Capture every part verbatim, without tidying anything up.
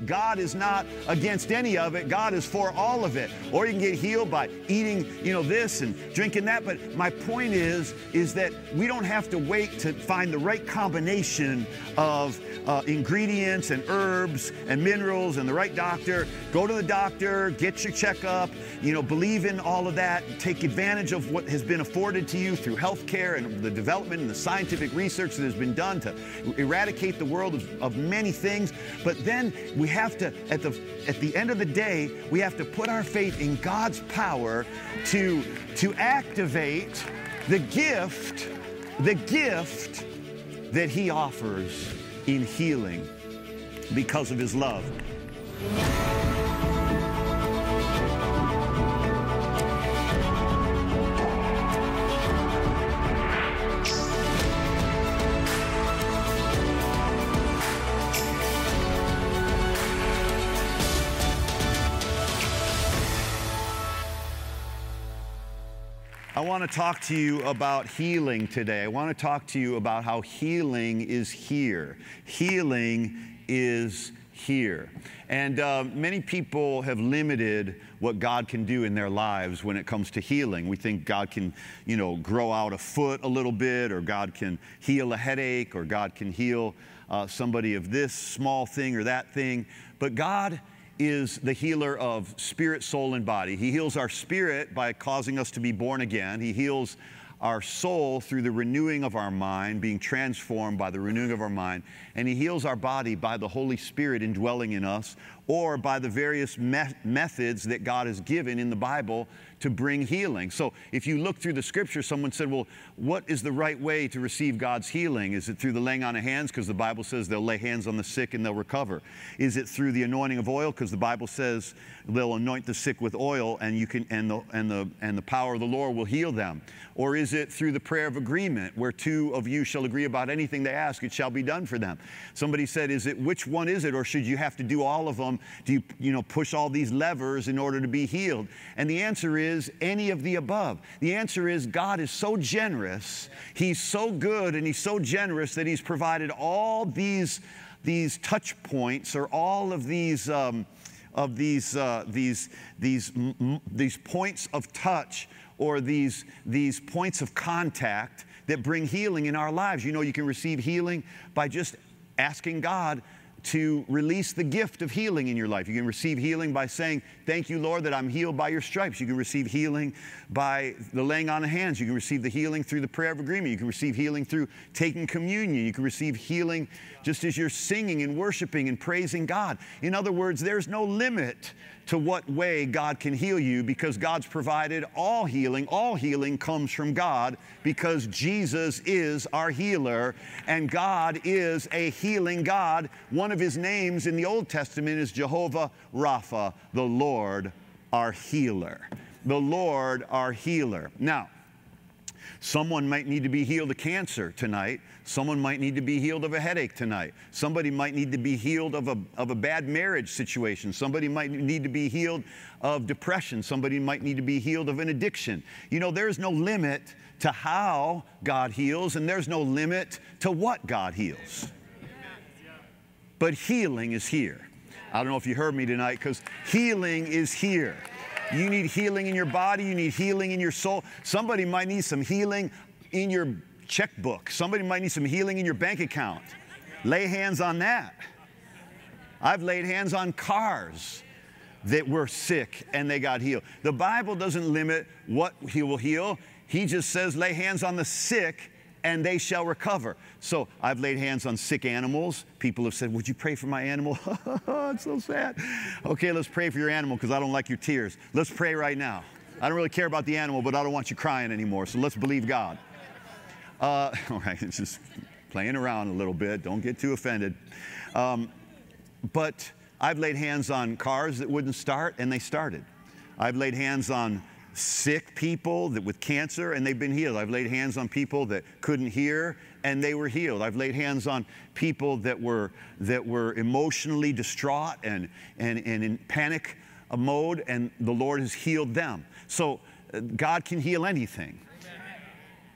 God is not against any of it. God is for all of it. Or you can get healed by eating, you know, this and drinking that. But my point is, is that we don't have to wait to find the right combination of uh, ingredients and herbs and minerals and the right doctor. Go to the doctor, get your checkup, you know, believe in all of that, take advantage of what has been afforded to you through healthcare and the development and the scientific research that has been done to eradicate the world of, of many things. But then we have to, at the at the end of the day, we have to put our faith in God's power to, to activate the gift, the gift that He offers in healing because of His love. I want to talk to you about healing today. I want to talk to you about how healing is here. Healing is here. And uh, many people have limited what God can do in their lives when it comes to healing. We think God can, you know, grow out a foot a little bit, or God can heal a headache, or God can heal uh, somebody of this small thing or that thing. But God is the healer of spirit, soul, and body. He heals our spirit by causing us to be born again. He heals our soul through the renewing of our mind, being transformed by the renewing of our mind. And He heals our body by the Holy Spirit indwelling in us, or by the various me- methods that God has given in the Bible to bring healing. So if you look through the Scripture, someone said, well, what is the right way to receive God's healing? Is it through the laying on of hands? Because the Bible says they'll lay hands on the sick and they'll recover. Is it through the anointing of oil? Because the Bible says they'll anoint the sick with oil, and you can and the and the and the power of the Lord will heal them. Or is it through the prayer of agreement, where two of you shall agree about anything they ask, it shall be done for them? Somebody said, is it, which one is it? Or should you have to do all of them? Do you, you know, push all these levers in order to be healed? And the answer is any of the above. The answer is God is so generous. He's so good and He's so generous that He's provided all these, these touch points, or all of these, um, of these, uh, these, these, m- these points of touch, or these, these points of contact that bring healing in our lives. You know, you can receive healing by just asking God to release the gift of healing in your life. You can receive healing by saying, thank you, Lord, that I'm healed by your stripes. You can receive healing by the laying on of hands. You can receive the healing through the prayer of agreement. You can receive healing through taking communion. You can receive healing just as you're singing and worshiping and praising God. In other words, there's no limit to what way God can heal you, because God's provided all healing. All healing comes from God, because Jesus is our healer, and God is a healing God. One of His names in the Old Testament is Jehovah Rapha, the Lord our healer. The Lord our healer. Now, someone might need to be healed of cancer tonight. Someone might need to be healed of a headache tonight. Somebody might need to be healed of a, of a bad marriage situation. Somebody might need to be healed of depression. Somebody might need to be healed of an addiction. You know, there's no limit to how God heals, and there's no limit to what God heals. But healing is here. I don't know if you heard me tonight, because healing is here. You need healing in your body. You need healing in your soul. Somebody might need some healing in your checkbook. Somebody might need some healing in your bank account. Lay hands on that. I've laid hands on cars that were sick and they got healed. The Bible doesn't limit what He will heal. He just says lay hands on the sick and they shall recover. So I've laid hands on sick animals. People have said, would you pray for my animal? It's so sad. Okay, let's pray for your animal, because I don't like your tears. Let's pray right now. I don't really care about the animal, but I don't want you crying anymore, so let's believe God. Uh, all right, it's just playing around a little bit. Don't get too offended. Um, but I've laid hands on cars that wouldn't start, and they started. I've laid hands on sick people that with cancer, and they've been healed. I've laid hands on people that couldn't hear, and they were healed. I've laid hands on people that were that were emotionally distraught and and, and in panic mode, and the Lord has healed them. So uh, God can heal anything.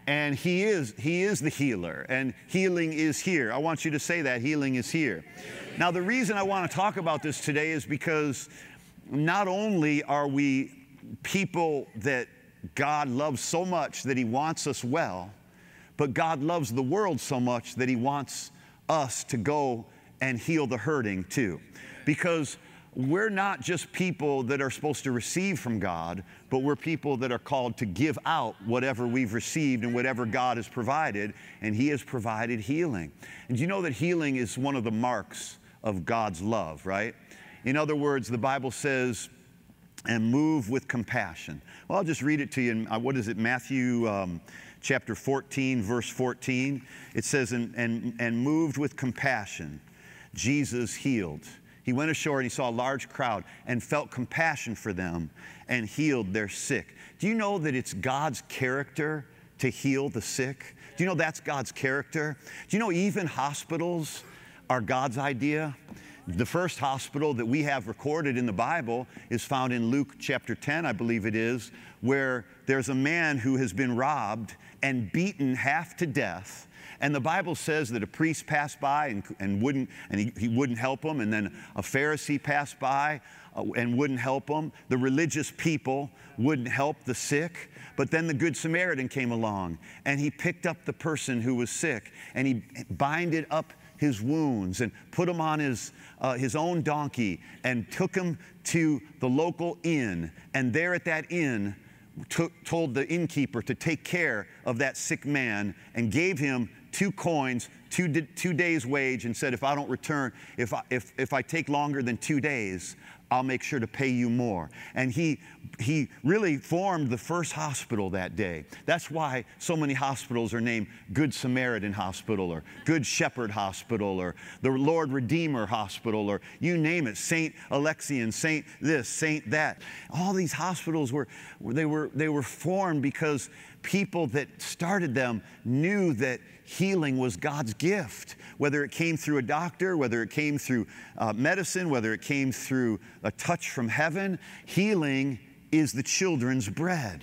And he is, he is the healer, and healing is here. I want you to say that, healing is here. Now, the reason I want to talk about this today is because not only are we people that God loves so much that he wants us well, but God loves the world so much that he wants us to go and heal the hurting too. Because we're not just people that are supposed to receive from God, but we're people that are called to give out whatever we've received and whatever God has provided, and he has provided healing. And you know that healing is one of the marks of God's love, right? In other words, the Bible says, and move with compassion. Well, I'll just read it to you. In, uh, what is it, Matthew um, chapter fourteen, verse fourteen? It says, and, and, and moved with compassion, Jesus healed. He went ashore and he saw a large crowd and felt compassion for them and healed their sick. Do you know that it's God's character to heal the sick? Do you know that's God's character? Do you know even hospitals are God's idea? The first hospital that we have recorded in the Bible is found in Luke chapter ten, I believe it is, where there's a man who has been robbed and beaten half to death. And the Bible says that a priest passed by and, and, wouldn't, and he, he wouldn't help him, and then a Pharisee passed by uh, and wouldn't help him. The religious people wouldn't help the sick. But then the Good Samaritan came along, and he picked up the person who was sick, and he binded up his wounds and put him on his, uh, his own donkey and took him to the local inn. And there at that inn, took, told the innkeeper to take care of that sick man and gave him two coins, two, two days' wage, and said, if I don't return, if I, if, if I take longer than two days, I'll make sure to pay you more. And he, he really formed the first hospital that day. That's why so many hospitals are named Good Samaritan Hospital or Good Shepherd Hospital or the Lord Redeemer Hospital or you name it, Saint Alexian, Saint this, Saint that. All these hospitals were, they were, they were formed because people that started them knew that healing was God's gift, whether it came through a doctor, whether it came through uh, medicine, whether it came through a touch from heaven. Healing is the children's bread.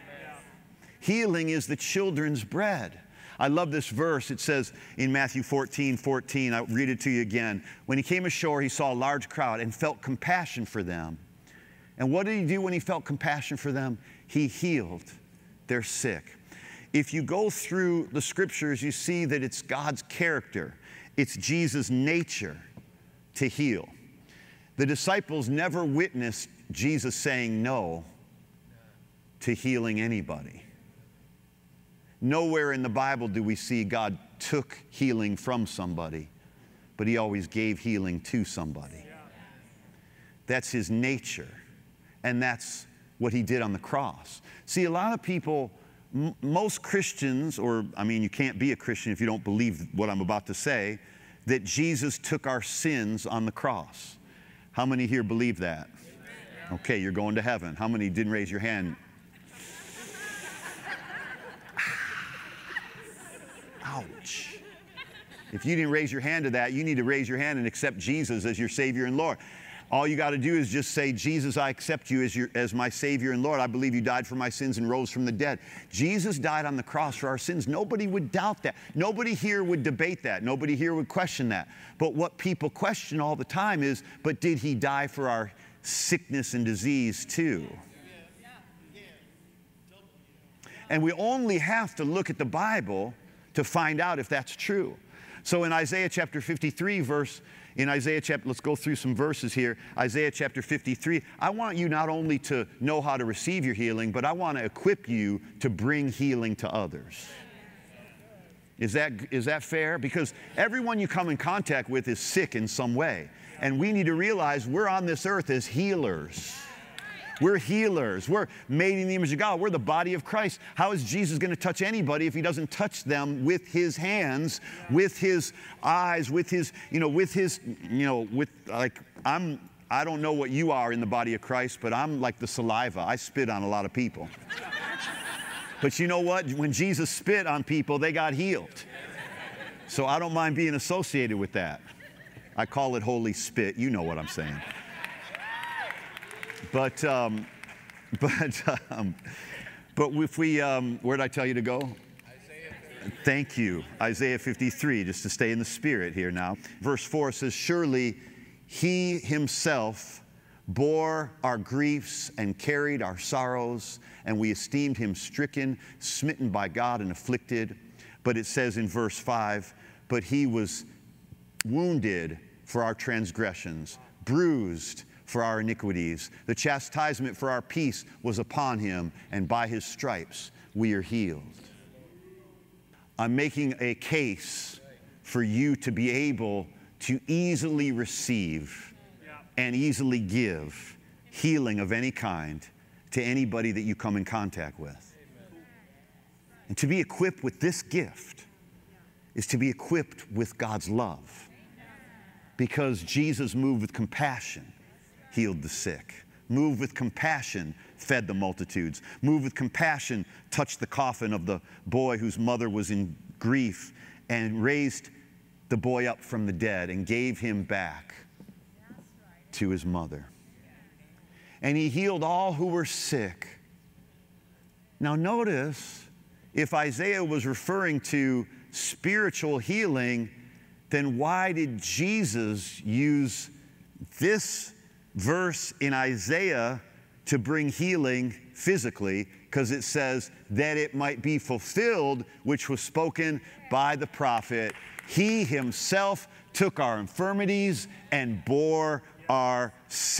Healing is the children's bread. I love this verse. It says in Matthew fourteen, fourteen, I'll read it to you again. When he came ashore, he saw a large crowd and felt compassion for them. And what did he do when he felt compassion for them? He healed their sick. If you go through the scriptures, you see that it's God's character. It's Jesus' nature to heal. The disciples never witnessed Jesus saying no to healing anybody. Nowhere in the Bible do we see God took healing from somebody, but he always gave healing to somebody. That's his nature, and that's what he did on the cross. See, a lot of people, m- most Christians, or I mean, you can't be a Christian if you don't believe what I'm about to say, that Jesus took our sins on the cross. How many here believe that? Okay, you're going to heaven. How many didn't raise your hand? Ouch. If you didn't raise your hand to that, you need to raise your hand and accept Jesus as your Savior and Lord. All you got to do is just say, Jesus, I accept you as, your, as my Savior and Lord. I believe you died for my sins and rose from the dead. Jesus died on the cross for our sins. Nobody would doubt that. Nobody here would debate that. Nobody here would question that. But what people question all the time is, but did he die for our sickness and disease too? And we only have to look at the Bible to find out if that's true. So in Isaiah chapter fifty-three, verse, in Isaiah chapter, let's go through some verses here. Isaiah chapter fifty-three, I want you not only to know how to receive your healing, but I want to equip you to bring healing to others. Is that, is that fair? Because everyone you come in contact with is sick in some way. And we need to realize we're on this earth as healers. We're healers. We're made in the image of God. We're the body of Christ. How is Jesus going to touch anybody if he doesn't touch them with his hands, with his eyes, with his, you know, with his, you know, with like, I'm, I don't know what you are in the body of Christ, but I'm like the saliva. I spit on a lot of people. But you know what? When Jesus spit on people, they got healed. So I don't mind being associated with that. I call it holy spit. You know what I'm saying. But, um, but, um, but if we, um, where did I tell you to go? Thank you. Isaiah fifty-three, just to stay in the spirit here now. Verse four says, surely he himself bore our griefs and carried our sorrows, and we esteemed him stricken, smitten by God, and afflicted. But it says in verse five, but he was wounded for our transgressions, bruised for our iniquities. The chastisement for our peace was upon him, and by his stripes we are healed. I'm making a case for you to be able to easily receive and easily give healing of any kind to anybody that you come in contact with. And to be equipped with this gift is to be equipped with God's love, because Jesus moved with compassion, healed the sick. Moved with compassion, fed the multitudes. Moved with compassion, touched the coffin of the boy whose mother was in grief, and raised the boy up from the dead and gave him back to his mother. And he healed all who were sick. Now notice, if Isaiah was referring to spiritual healing, then why did Jesus use this verse in Isaiah to bring healing physically? Because it says that it might be fulfilled, which was spoken by the prophet. He himself took our infirmities and bore our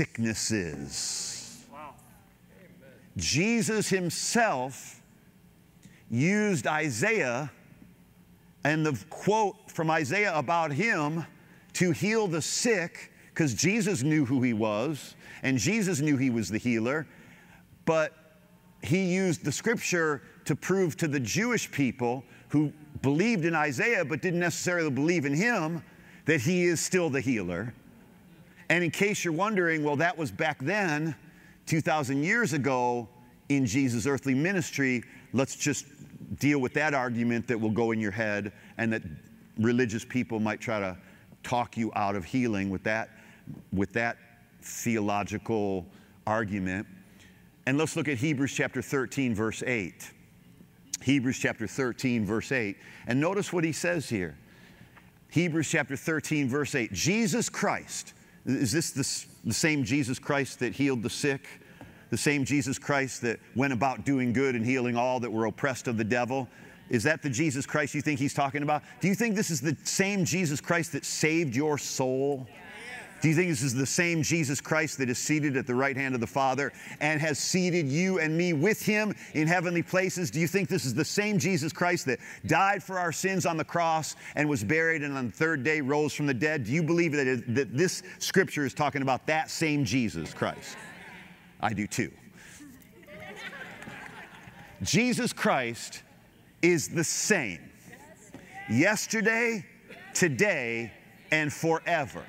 sicknesses. Wow. Jesus himself used Isaiah and the quote from Isaiah about him to heal the sick, because Jesus knew who he was, and Jesus knew he was the healer, but he used the scripture to prove to the Jewish people who believed in Isaiah but didn't necessarily believe in him that he is still the healer. And in case you're wondering, well, that was back then, two thousand years ago in Jesus' earthly ministry, let's just deal with that argument that will go in your head, and that religious people might try to talk you out of healing with that with that theological argument. And let's look at Hebrews chapter thirteen, verse eight. Hebrews chapter thirteen, verse eight. And notice what he says here. Hebrews chapter thirteen, verse eight. Jesus Christ. Is this the, the same Jesus Christ that healed the sick? The same Jesus Christ that went about doing good and healing all that were oppressed of the devil? Is that the Jesus Christ you think he's talking about? Do you think this is the same Jesus Christ that saved your soul? Do you think this is the same Jesus Christ that is seated at the right hand of the Father and has seated you and me with him in heavenly places? Do you think this is the same Jesus Christ that died for our sins on the cross and was buried and on the third day rose from the dead? Do you believe that, it, that this scripture is talking about that same Jesus Christ? I do too. Jesus Christ is the same yesterday, today, and forever.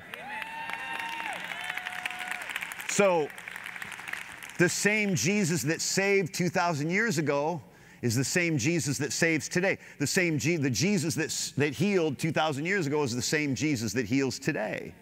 So, the same Jesus that saved two thousand years ago is the same Jesus that saves today. The same Je- the Jesus that, that healed two thousand years ago is the same Jesus that heals today.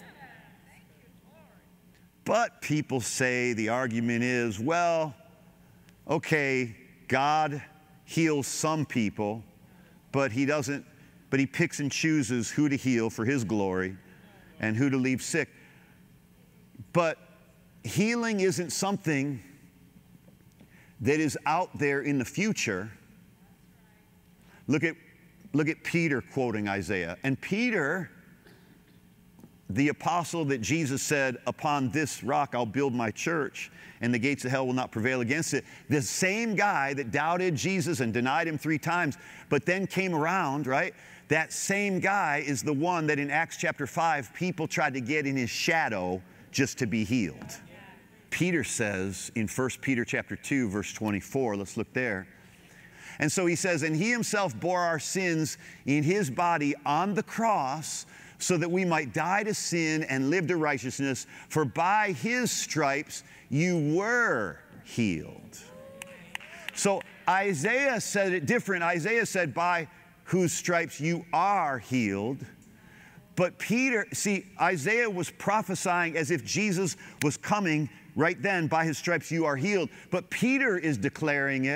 But people say the argument is, well, okay, God heals some people, but he doesn't, but he picks and chooses who to heal for his glory and who to leave sick. But healing isn't something that is out there in the future. Look at, look at Peter quoting Isaiah. And Peter, the apostle that Jesus said, upon this rock I'll build my church, and the gates of hell will not prevail against it. The same guy that doubted Jesus and denied him three times, but then came around, right? That same guy is the one that in Acts chapter five, people tried to get in his shadow just to be healed. Peter says in First Peter chapter two, verse twenty-four, let's look there. And so he says, and he himself bore our sins in his body on the cross, so that we might die to sin and live to righteousness. For by his stripes you were healed. So Isaiah said it different. Isaiah said, by whose stripes you are healed. But Peter, see, Isaiah was prophesying as if Jesus was coming right then. By his stripes you are healed. But Peter is declaring it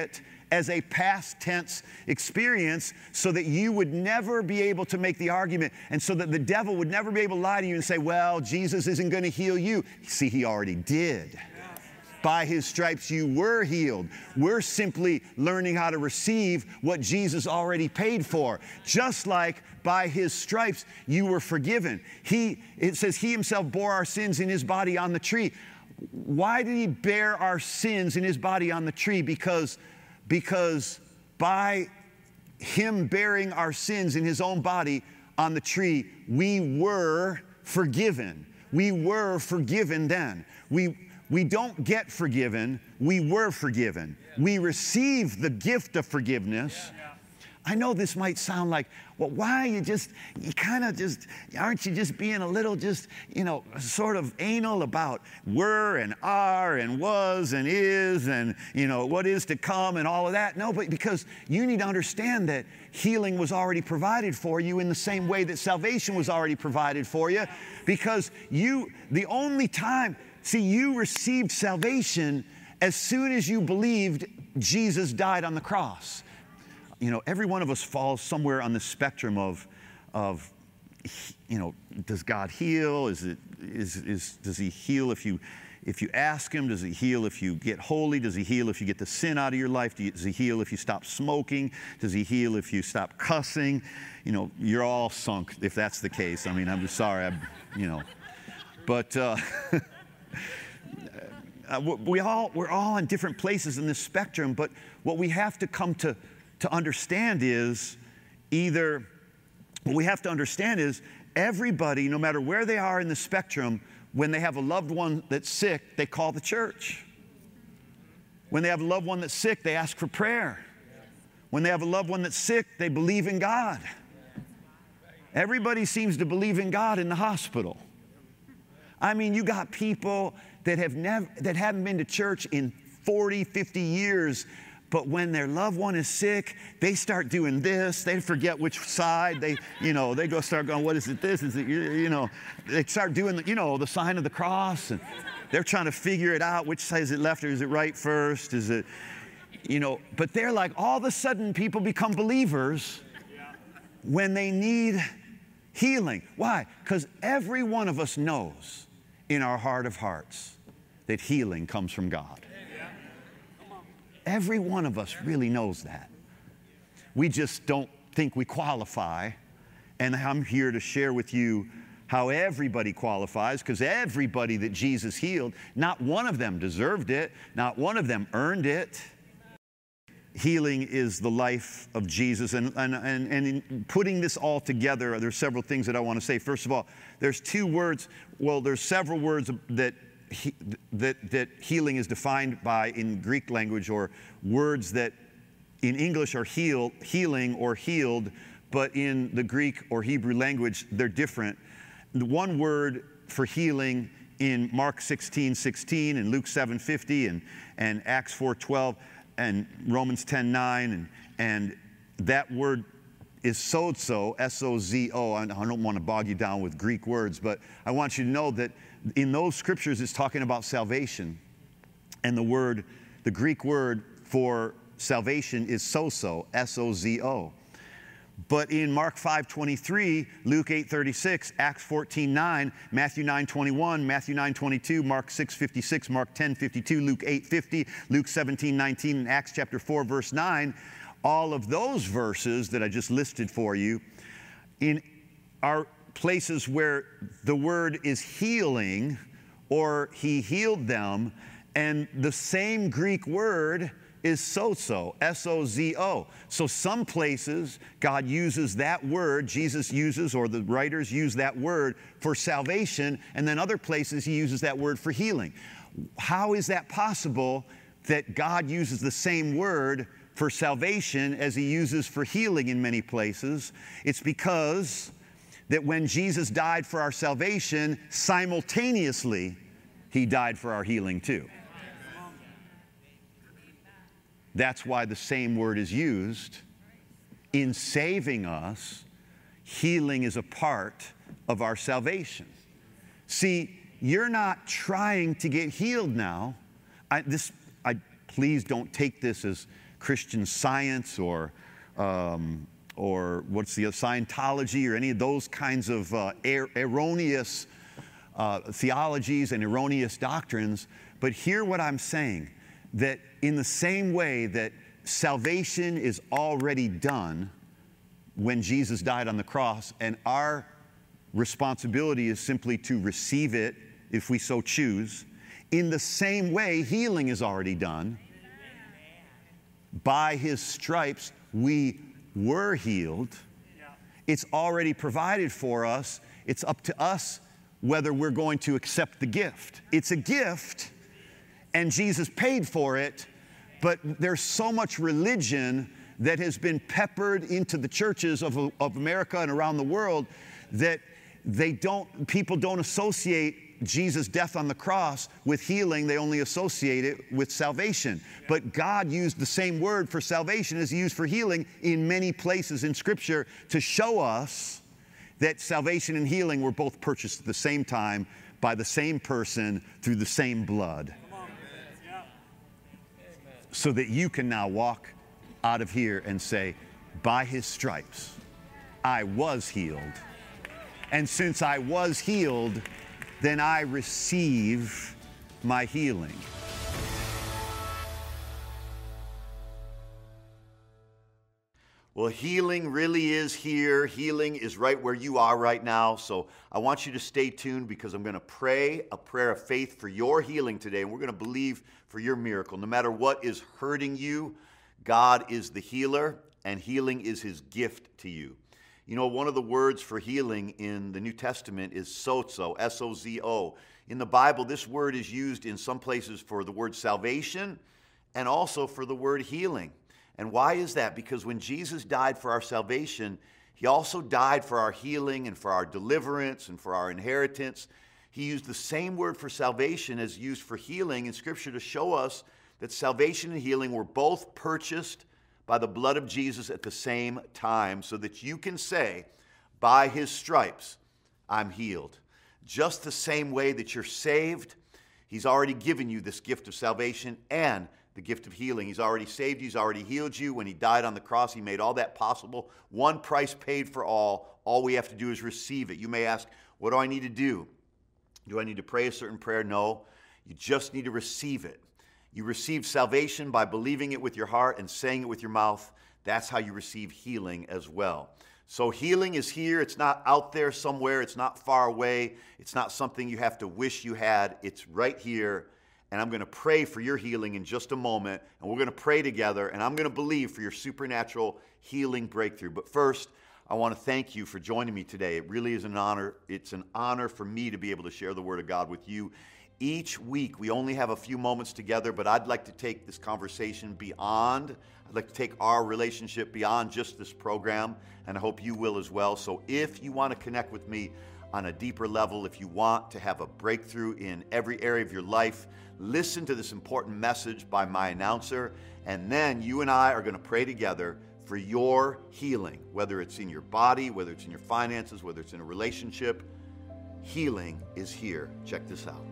as a past tense experience so that you would never be able to make the argument, and so that the devil would never be able to lie to you and say, well, Jesus isn't going to heal you. See, he already did. By his stripes you were healed. We're simply learning how to receive what Jesus already paid for. Just like by his stripes you were forgiven. He, it says he himself bore our sins in his body on the tree. Why did he bear our sins in his body on the tree? Because, because by him bearing our sins in his own body on the tree, we were forgiven. We were forgiven then. We We don't get forgiven, we were forgiven. We receive the gift of forgiveness. I know this might sound like, well, why you just, you kind of just, aren't you just being a little just, you know, sort of anal about were and are and was and is and, you know, what is to come and all of that? No, but because you need to understand that healing was already provided for you in the same way that salvation was already provided for you. Because you, the only time, see, you received salvation as soon as you believed Jesus died on the cross. You know, every one of us falls somewhere on the spectrum of, of you know, does God heal? Is it, is, is, does he heal if you, if you ask him? Does he heal if you get holy? Does he heal if you get the sin out of your life? Does he heal if you stop smoking? Does he heal if you stop cussing? You know, you're all sunk if that's the case. I mean, I'm just sorry, I'm, you know. But... Uh, Uh, we all, we're all in different places in this spectrum, but what we have to come to, to understand is either, what we have to understand is everybody, no matter where they are in the spectrum, when they have a loved one that's sick, they call the church. When they have a loved one that's sick, they ask for prayer. When they have a loved one that's sick, they believe in God. Everybody seems to believe in God in the hospital. I mean, you got people that have never, that haven't been to church in forty, fifty years, but when their loved one is sick, they start doing this. They forget which side. They, you know, they go start going, what is it this? Is it, you know, they start doing, the, you know, the sign of the cross, and they're trying to figure it out. Which side is it, left or is it right first? Is it, you know, but they're like, all of a sudden people become believers when they need healing. Why? Because every one of us knows in our heart of hearts that healing comes from God. Every one of us really knows that. We just don't think we qualify. And I'm here to share with you how everybody qualifies, because everybody that Jesus healed, not one of them deserved it. Not one of them earned it. Healing is the life of Jesus. And, and, and, and in putting this all together, there's several things that I want to say. First of all, there's two words, well, there's several words that, he, that, that healing is defined by in Greek language, or words that in English are heal, healing or healed, but in the Greek or Hebrew language, they're different. The one word for healing in Mark sixteen sixteen and Luke seven fifty and, and Acts four twelve, and Romans ten nine, and, and that word is sozo, S O Z O. I don't want to bog you down with Greek words, but I want you to know that in those scriptures it's talking about salvation. And the word, the Greek word for salvation is sozo, S O Z O. But in Mark five twenty-three, Luke eight thirty-six, Acts fourteen nine, Matthew nine twenty-one, Matthew nine twenty-two, Mark six fifty-six, Mark ten fifty-two, Luke eight fifty, Luke seventeen nineteen, and Acts chapter four, verse nine, all of those verses that I just listed for you in are places where the word is healing, or he healed them, and the same Greek word is sozo, S O Z O. So some places God uses that word, Jesus uses, or the writers use that word for salvation, and then other places he uses that word for healing. How is that possible that God uses the same word for salvation as he uses for healing in many places? It's because that when Jesus died for our salvation, simultaneously he died for our healing too. That's why the same word is used. In saving us, healing is a part of our salvation. See, you're not trying to get healed now. I, this, I, please don't take this as Christian Science or um, or what's the Scientology or any of those kinds of uh, er erroneous uh, theologies and erroneous doctrines. But hear what I'm saying, that in the same way that salvation is already done when Jesus died on the cross, and our responsibility is simply to receive it if we so choose, in the same way healing is already done. By His stripes we were healed. It's already provided for us. It's up to us whether we're going to accept the gift. It's a gift, and Jesus paid for it, but there's so much religion that has been peppered into the churches of, of America and around the world that they don't, people don't associate Jesus' death on the cross with healing. They only associate it with salvation. But God used the same word for salvation as He used for healing in many places in Scripture to show us that salvation and healing were both purchased at the same time by the same person through the same blood. So that you can now walk out of here and say, by His stripes, I was healed. And since I was healed, then I receive my healing. Well, healing really is here. Healing is right where you are right now. So I want you to stay tuned, because I'm going to pray a prayer of faith for your healing today. And we're going to believe for your miracle. No matter what is hurting you, God is the healer, and healing is His gift to you. You know, one of the words for healing in the New Testament is sozo, S O Z O. In the Bible, this word is used in some places for the word salvation and also for the word healing. And why is that? Because when Jesus died for our salvation, He also died for our healing and for our deliverance and for our inheritance. He used the same word for salvation as used for healing in Scripture to show us that salvation and healing were both purchased by the blood of Jesus at the same time, so that you can say, by His stripes, I'm healed. Just the same way that you're saved, He's already given you this gift of salvation and the gift of healing. He's already saved you. He's already healed you. When He died on the cross, He made all that possible. One price paid for all. All we have to do is receive it. You may ask, what do I need to do? Do I need to pray a certain prayer? No. You just need to receive it. You receive salvation by believing it with your heart and saying it with your mouth. That's how you receive healing as well. So healing is here. It's not out there somewhere. It's not far away. It's not something you have to wish you had. It's right here. And I'm going to pray for your healing in just a moment. And we're going to pray together. And I'm going to believe for your supernatural healing breakthrough. But first, I want to thank you for joining me today. It really is an honor. It's an honor for me to be able to share the Word of God with you. Each week, we only have a few moments together, but I'd like to take this conversation beyond. I'd like to take our relationship beyond just this program, and I hope you will as well. So if you want to connect with me on a deeper level, if you want to have a breakthrough in every area of your life, listen to this important message by my announcer, and then you and I are going to pray together for your healing, whether it's in your body, whether it's in your finances, whether it's in a relationship. Healing is here. Check this out.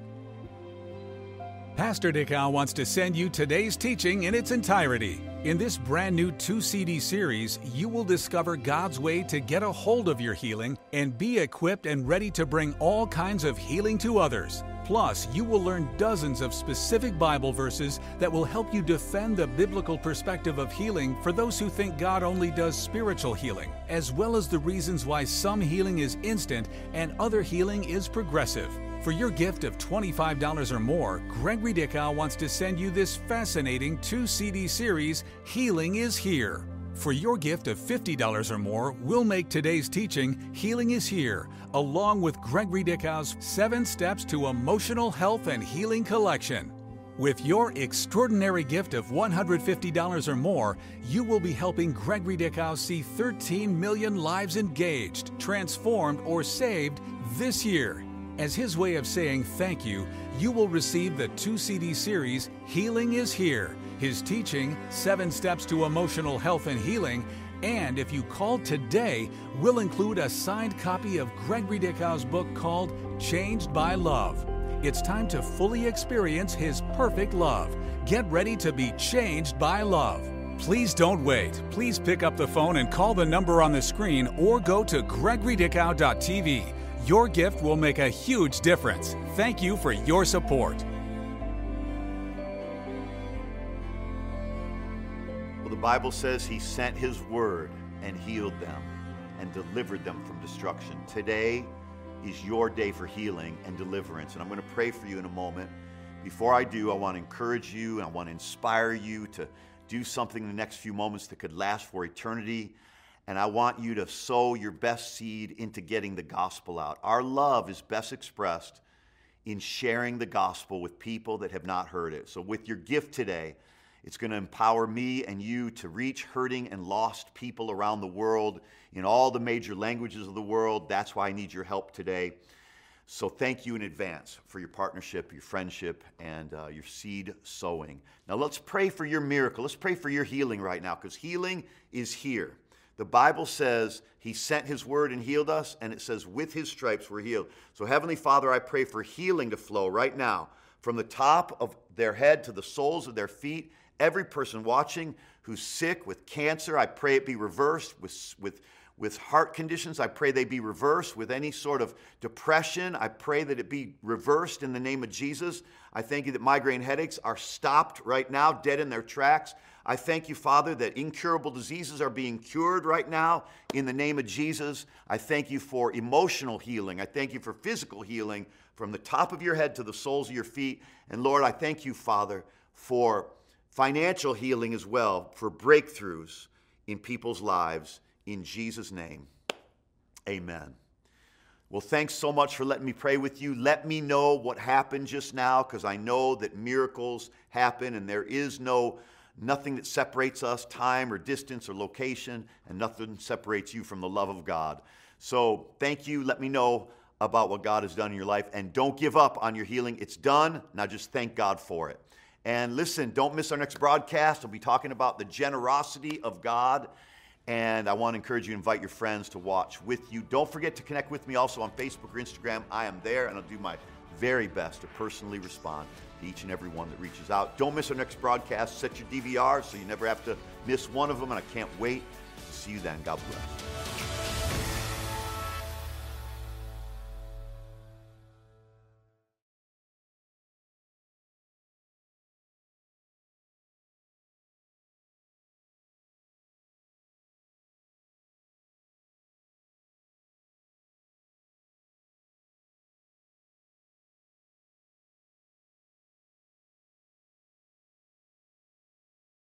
Pastor Dickow wants to send you today's teaching in its entirety. In this brand new two C D series, you will discover God's way to get a hold of your healing and be equipped and ready to bring all kinds of healing to others. Plus, you will learn dozens of specific Bible verses that will help you defend the biblical perspective of healing for those who think God only does spiritual healing, as well as the reasons why some healing is instant and other healing is progressive. For your gift of twenty-five dollars or more, Gregory Dickow wants to send you this fascinating two C D series, Healing is Here. For your gift of fifty dollars or more, we'll make today's teaching, Healing is Here, along with Gregory Dickow's Seven Steps to Emotional Health and Healing collection. With your extraordinary gift of one hundred fifty dollars or more, you will be helping Gregory Dickow see thirteen million lives engaged, transformed, or saved this year. As his way of saying thank you, you will receive the two C D series, Healing is Here, his teaching, Seven Steps to Emotional Health and Healing, and if you call today, we'll include a signed copy of Gregory Dickow's book called Changed by Love. It's time to fully experience his perfect love. Get ready to be changed by love. Please don't wait. Please pick up the phone and call the number on the screen or go to gregory dickow dot t v. Your gift will make a huge difference. Thank you for your support. Well, the Bible says he sent his word and healed them and delivered them from destruction. Today is your day for healing and deliverance, and I'm going to pray for you in a moment. Before I do, I want to encourage you and I want to inspire you to do something in the next few moments that could last for eternity. And I want you to sow your best seed into getting the gospel out. Our love is best expressed in sharing the gospel with people that have not heard it. So with your gift today, it's going to empower me and you to reach hurting and lost people around the world in all the major languages of the world. That's why I need your help today. So thank you in advance for your partnership, your friendship, and uh, your seed sowing. Now let's pray for your miracle. Let's pray for your healing right now, because healing is here. The Bible says he sent his word and healed us, and it says with his stripes we're healed. So Heavenly Father, I pray for healing to flow right now from the top of their head to the soles of their feet. Every person watching who's sick with cancer, I pray it be reversed. With, with, with heart conditions, I pray they be reversed. With any sort of depression, I pray that it be reversed in the name of Jesus. I thank you that migraine headaches are stopped right now, dead in their tracks. I thank you, Father, that incurable diseases are being cured right now in the name of Jesus. I thank you for emotional healing. I thank you for physical healing from the top of your head to the soles of your feet. And Lord, I thank you, Father, for financial healing as well, for breakthroughs in people's lives. In Jesus' name, amen. Well, thanks so much for letting me pray with you. Let me know what happened just now, because I know that miracles happen and there is no nothing that separates us, time or distance or location, and nothing separates you from the love of God. So thank you. Let me know about what God has done in your life, and don't give up on your healing. It's done. Now just thank God for it. And listen, don't miss our next broadcast. We'll be talking about the generosity of God, and I want to encourage you to invite your friends to watch with you. Don't forget to connect with me also on Facebook or Instagram. I am there, and I'll do my very best to personally respond to each and every one that reaches out. Don't miss our next broadcast. Set your D V R so you never have to miss one of them, and I can't wait to see you then. God bless.